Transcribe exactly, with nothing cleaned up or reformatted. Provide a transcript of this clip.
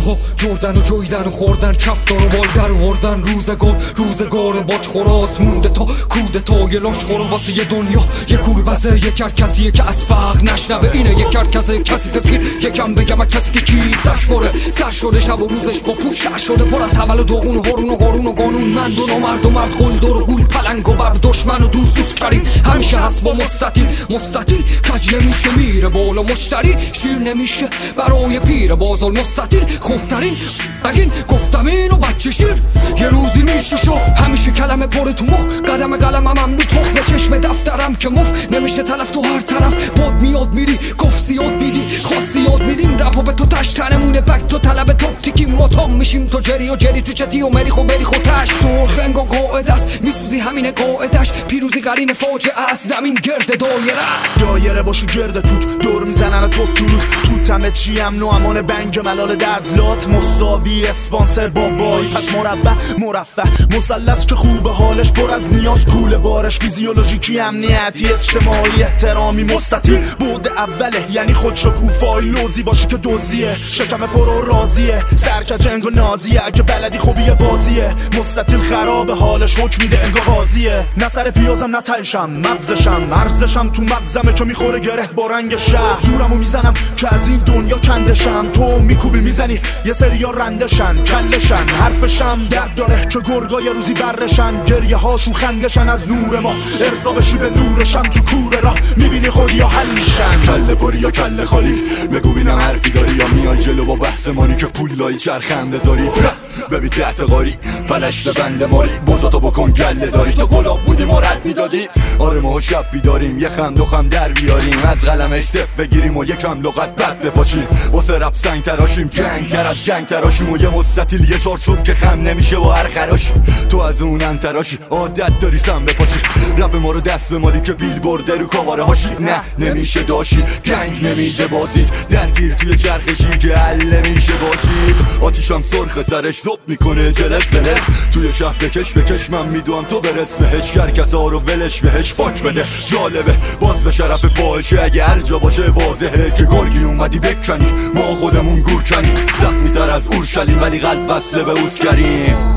ها جردن و جویدن و خوردن، کفتار و بال در وردن. روزگار روزگار باج خوراز مونده تا کودتای لاش خورو واسه یه دنیا یه کوربزه، یه کرکسیه که از فقر نشنوه. اینه یه کرکسه کثیف پیر، یکم بگم کسی که کیسش بره سر شده، شب و روزش با پول شهر شده، پر از حمل و داغون و هارون و قارون و قانون. مند و نامرد و مرد، قلدر و گول، پلنگ و برد، دشمن و دوست دوست فرین. همیشه هست با مستطیل مستطیل، کج نمیشه میره بالا مشتری، شیر نمیشه برای پیر بازار مستطیل. خوفترین بگین گفتم اینو بچه شیر یه روزی میشه شو. همیشه کلمه پر تو مخ، قدم قلمم ممنوع تخم چشم دفترم که مف نمیشه تلف تو هر طرف. باد میاد میری گفت زیاد میدی خاصی یاد میدیم، رپا به تو تش تنمونه بک تو طلب توپ تیکی ماتام میشیم تو جری و جری تو چتی و مری خو بری خو تش. سرخ انگا قاعد است میسوزی همین قاعدش، پیروزی قرین فاجعه است زمین گرد دایره است. دایره باشو گرد توت دور میزنن توف تورود توتمه چیم نو امان بنگ ملال دزلات مساوی اسپانسر بابایی. پس مربع مرفه مثلث که خوبه حالش پر از نیاز کوله بارش، فیزیولوژیکی امنیتی اجتماعی احترامی مستطیل بود اوله، یعنی خودشو کوفایی لوزی باشی که دوزیه، شکم پر و راضیه، سرکه جنگ و نازیه، اگه بلدی خوبیه بازیه. مستطیل خرابه حالش حکم میده انگار قاضیه. نه سر پیازم نه تلشم مغزشم مرزشم تو مغزمه که میخوره گره با رنگ شهر. زورمو میزنم که از این دنیا کندشم، تو میکوبی میزنی یه سریا رندشن کلشن. حرفشم درد داره که گرگای روزی برشن، گریه هاشون خندشن از نور ما ارضا بشی به نورشم. تو کوره را میبینی خودی یا حل میشن، کله پری یا کله خالی بگو بینم حرفی داری یا میای جلو با بحث مانی که پول لای چرخم بذاری. ببین تحت قاری پلشت بند ماری بزاتو بکن گله داری، تو گلاب بودی ما رد میدادی. آره ما شب بیداریم یه خم دو خم در بیاریم، از قلمش صف بگیریم و یکم لغت بد بپاشیم. واسه رپ سنگ تراشیم گنگ تر از گنگ تراشیم، و یه مستطیل یه چارچوب که خم نمیشه با هر خراش. تو از اون انتراشی عادت داری سم بپاشی، رپ ما رو دست به مالی که بیل برده رو کاواره هاشی. نه نمیشه داشی گنگ نمیده بازید، درگیر توی چرخشی که حل نمیشه باشید. آتیشم سرخ سرش زب میکنه جلس بلس، توی شهر بکش بکش من میدونم تو برس بهش، کرکسا رو ولش بهش فاک بده. جالبه باز به شرف فاحشه اگه هر جا باشه واضحه که گرگی اومدی بکنی ما خودمون گور کنیم. زخمی تر از اورشلیم ولی قلب وصله به اوس کریم.